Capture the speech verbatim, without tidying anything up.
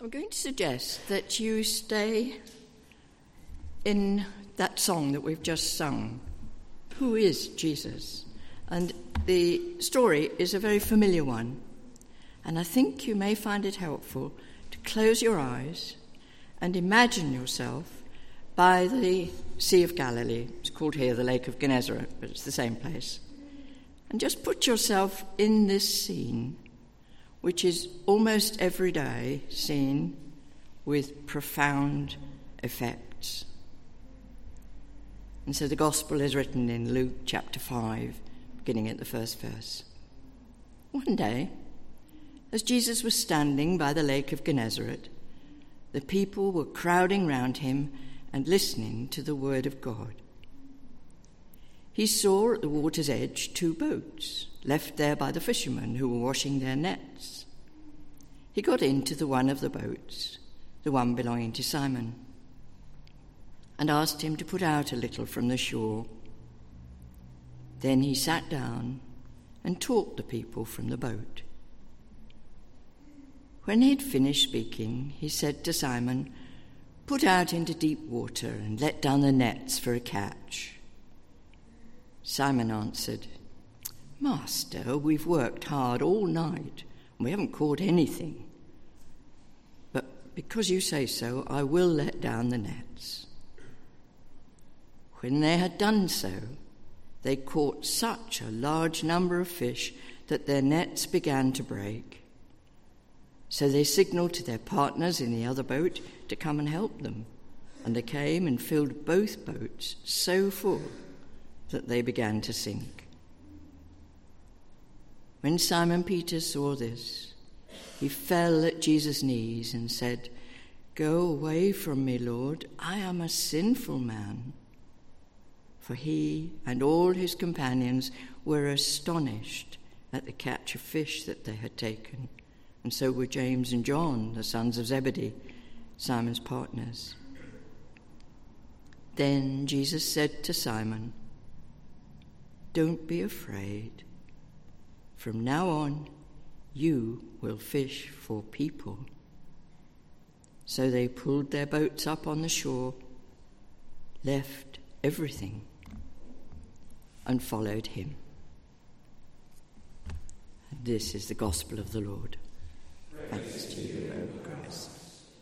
I'm going to suggest that you stay in that song that we've just sung. Who is Jesus? And the story is a very familiar one. And I think you may find it helpful to close your eyes and imagine yourself by the Sea of Galilee. It's called here the Lake of Gennesaret, but it's the same place. And just put yourself in this scene, which is almost every day seen with profound effects. And so the gospel is written in Luke chapter five, beginning at the first verse. One day, as Jesus was standing by the Lake of Gennesaret, the people were crowding round him and listening to the word of God. He saw at the water's edge two boats, left there by the fishermen who were washing their nets. He got into the one of the boats, the one belonging to Simon, and asked him to put out a little from the shore. Then he sat down and taught the people from the boat. When he had finished speaking, he said to Simon, "Put out into deep water and let down the nets for a catch." Simon answered, "Master, we've worked hard all night and we haven't caught anything. But because you say so, I will let down the nets." When they had done so, they caught such a large number of fish that their nets began to break. So they signaled to their partners in the other boat to come and help them, and they came and filled both boats so full that they began to sink. When Simon Peter saw this, he fell at Jesus' knees and said, "Go away from me, Lord, I am a sinful man." For he and all his companions were astonished at the catch of fish that they had taken, and so were James and John, the sons of Zebedee, Simon's partners. Then Jesus said to Simon, "Don't be afraid. From now on, you will fish for people." So they pulled their boats up on the shore, left everything, and followed him. This is the gospel of the Lord. Thanks to you, Lord.